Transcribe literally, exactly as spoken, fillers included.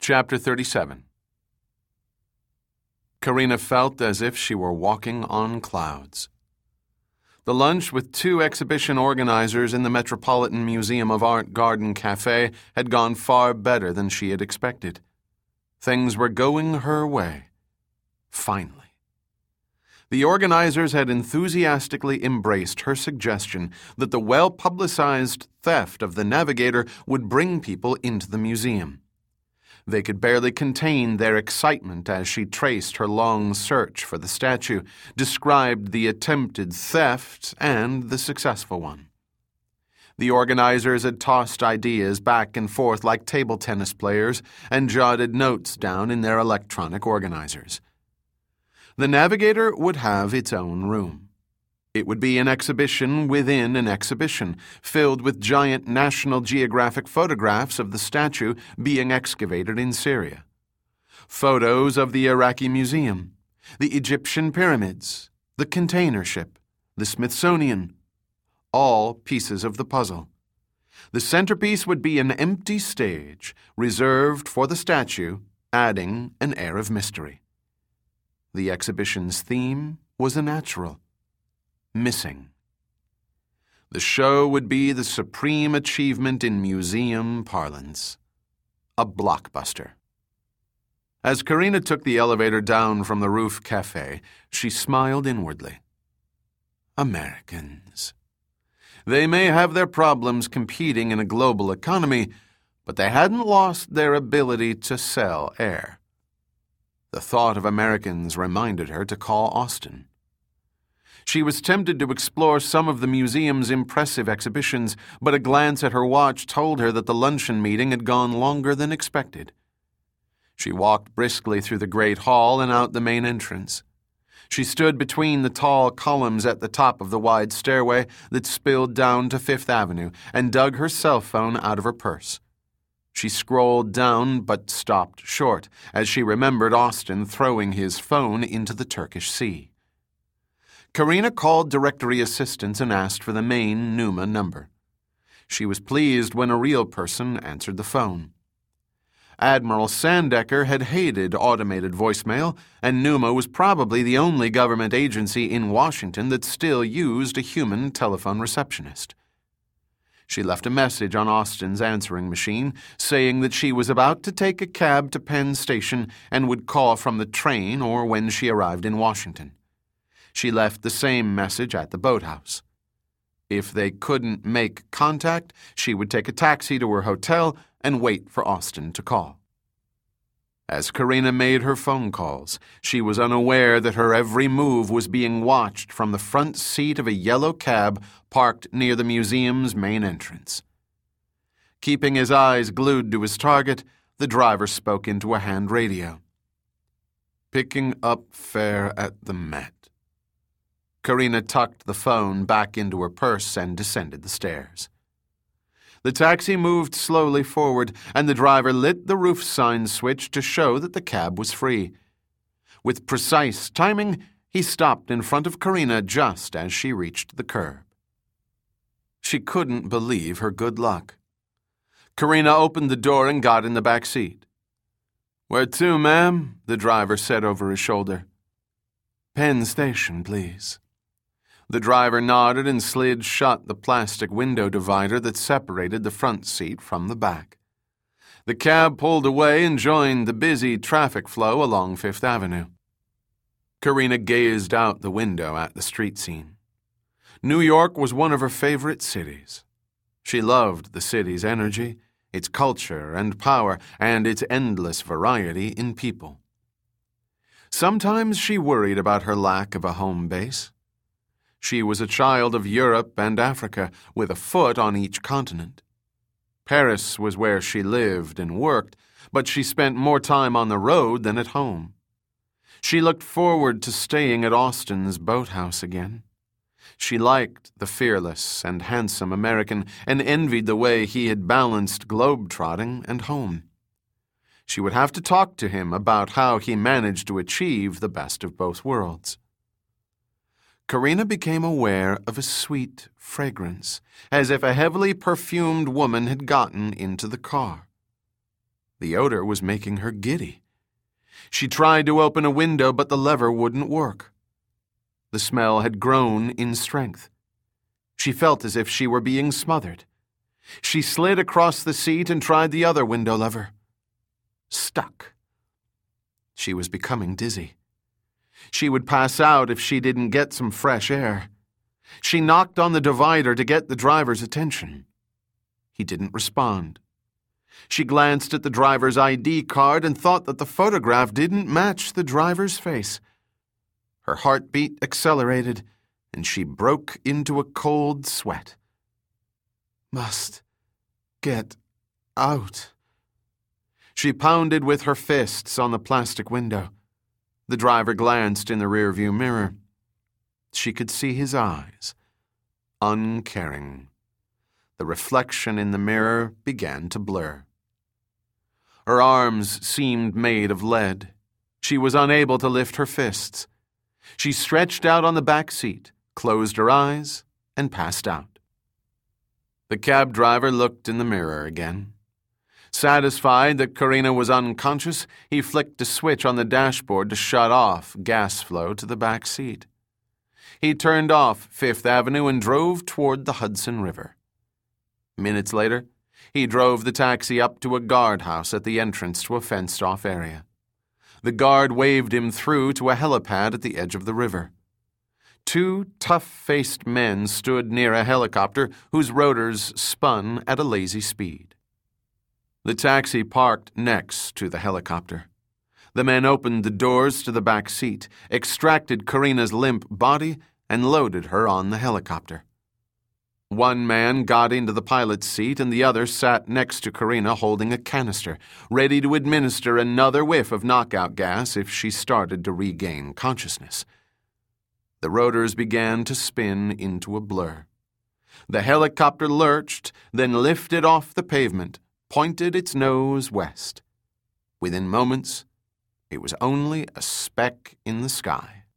Chapter thirty-seven. Karina felt as if she were walking on clouds. The lunch with two exhibition organizers in the Metropolitan Museum of Art Garden Cafe had gone far better than she had expected. Things were going her way. Finally. The organizers had enthusiastically embraced her suggestion that the well-publicized theft of the Navigator would bring people into the museum. They could barely contain their excitement as she traced her long search for the statue, described the attempted theft and the successful one. The organizers had tossed ideas back and forth like table tennis players and jotted notes down in their electronic organizers. The Navigator would have its own room. It would be an exhibition within an exhibition, filled with giant National Geographic photographs of the statue being excavated in Syria. Photos of the Iraqi Museum, the Egyptian pyramids, the container ship, the Smithsonian, all pieces of the puzzle. The centerpiece would be an empty stage, reserved for the statue, adding an air of mystery. The exhibition's theme was a natural. Missing. The show would be the supreme achievement in museum parlance. A blockbuster. As Karina took the elevator down from the roof cafe, she smiled inwardly. Americans. They may have their problems competing in a global economy, but they hadn't lost their ability to sell air. The thought of Americans reminded her to call Austin. She was tempted to explore some of the museum's impressive exhibitions, but a glance at her watch told her that the luncheon meeting had gone longer than expected. She walked briskly through the great hall and out the main entrance. She stood between the tall columns at the top of the wide stairway that spilled down to Fifth Avenue and dug her cell phone out of her purse. She scrolled down but stopped short as she remembered Austin throwing his phone into the Turkish Sea. Karina called directory assistance and asked for the main Numa number. She was pleased when a real person answered the phone. Admiral Sandecker had hated automated voicemail, and Numa was probably the only government agency in Washington that still used a human telephone receptionist. She left a message on Austin's answering machine saying that she was about to take a cab to Penn Station and would call from the train or when she arrived in Washington. She left the same message at the boathouse. If they couldn't make contact, she would take a taxi to her hotel and wait for Austin to call. As Karina made her phone calls, she was unaware that her every move was being watched from the front seat of a yellow cab parked near the museum's main entrance. Keeping his eyes glued to his target, the driver spoke into a hand radio. Picking up fare at the Met. Karina tucked the phone back into her purse and descended the stairs. The taxi moved slowly forward, and the driver lit the roof sign switch to show that the cab was free. With precise timing, he stopped in front of Karina just as she reached the curb. She couldn't believe her good luck. Karina opened the door and got in the back seat. "Where to, ma'am?" the driver said over his shoulder. "Penn Station, please." The driver nodded and slid shut the plastic window divider that separated the front seat from the back. The cab pulled away and joined the busy traffic flow along Fifth Avenue. Karina gazed out the window at the street scene. New York was one of her favorite cities. She loved the city's energy, its culture and power, and its endless variety in people. Sometimes she worried about her lack of a home base. She was a child of Europe and Africa, with a foot on each continent. Paris was where she lived and worked, but she spent more time on the road than at home. She looked forward to staying at Austin's boathouse again. She liked the fearless and handsome American and envied the way he had balanced globe-trotting and home. She would have to talk to him about how he managed to achieve the best of both worlds. Karina became aware of a sweet fragrance, as if a heavily perfumed woman had gotten into the car. The odor was making her giddy. She tried to open a window, but the lever wouldn't work. The smell had grown in strength. She felt as if she were being smothered. She slid across the seat and tried the other window lever. Stuck. She was becoming dizzy. She would pass out if she didn't get some fresh air. She knocked on the divider to get the driver's attention. He didn't respond. She glanced at the driver's I D card and thought that the photograph didn't match the driver's face. Her heartbeat accelerated, and she broke into a cold sweat. Must get out. She pounded with her fists on the plastic window. The driver glanced in the rearview mirror. She could see his eyes, uncaring. The reflection in the mirror began to blur. Her arms seemed made of lead. She was unable to lift her fists. She stretched out on the back seat, closed her eyes, and passed out. The cab driver looked in the mirror again. Satisfied that Karina was unconscious, he flicked a switch on the dashboard to shut off gas flow to the back seat. He turned off Fifth Avenue and drove toward the Hudson River. Minutes later, he drove the taxi up to a guardhouse at the entrance to a fenced-off area. The guard waved him through to a helipad at the edge of the river. Two tough-faced men stood near a helicopter whose rotors spun at a lazy speed. The taxi parked next to the helicopter. The men opened the doors to the back seat, extracted Karina's limp body, and loaded her on the helicopter. One man got into the pilot's seat and the other sat next to Karina holding a canister, ready to administer another whiff of knockout gas if she started to regain consciousness. The rotors began to spin into a blur. The helicopter lurched, then lifted off the pavement, pointed its nose west. Within moments, it was only a speck in the sky.